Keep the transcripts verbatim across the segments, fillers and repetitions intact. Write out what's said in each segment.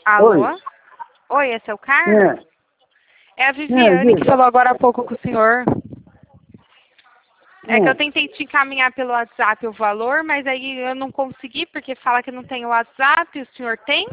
Alô? Oi. Oi, esse é o Carlos? É, É a Viviane é, que falou agora há pouco com o senhor. É que eu é. tentei te encaminhar pelo WhatsApp o valor, mas aí eu não consegui porque fala que não tem o WhatsApp. O senhor tem?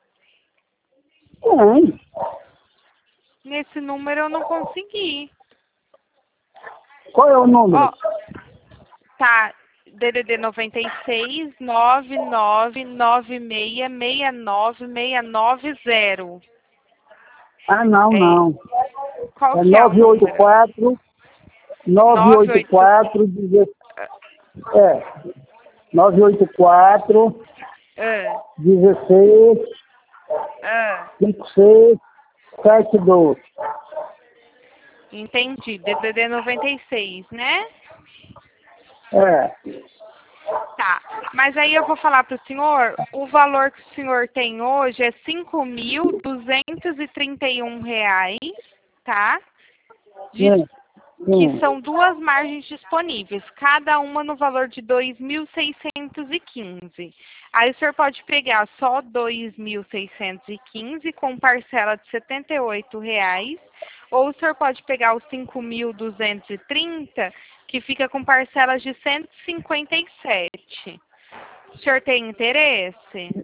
Tem. Nesse número eu não consegui. Qual é o número? Ó, tá. D D D noventa e seis, nove nove nove seis, seis nove, seis nove zero. Ah, não, É, não. qual É que é o nove oito número? quatro, nove nove oito oito. quatro, deze- é, nove oito quatro, Ah, dezesseis, ah, cinquenta e seis, setenta e dois. entendi. D D D noventa e seis, né? É, Tá. Mas aí eu vou falar para o senhor, o valor que o senhor tem hoje é cinco mil duzentos e trinta e um reais, tá? De, sim, que sim. são duas margens disponíveis, cada uma no valor de dois mil seiscentos e quinze. Aí o senhor pode pegar só dois mil seiscentos e quinze com parcela de setenta e oito reais, ou o senhor pode pegar os cinco mil duzentos e trinta, que fica com parcelas de cento e cinquenta e sete. O senhor tem interesse?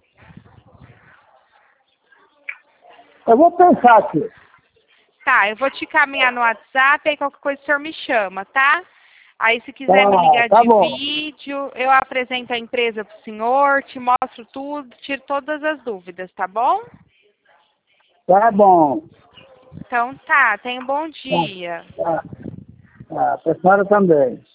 Eu vou pensar aqui. Tá, eu vou te caminhar no WhatsApp, aí qualquer coisa o senhor me chama, tá? Aí se quiser me Tá, ligar tá de bom. vídeo, eu apresento a empresa pro senhor, te mostro tudo, tiro todas as dúvidas, tá bom? Tá bom. Então tá, tenha um bom Tá, dia. tá. Tá, a senhora também.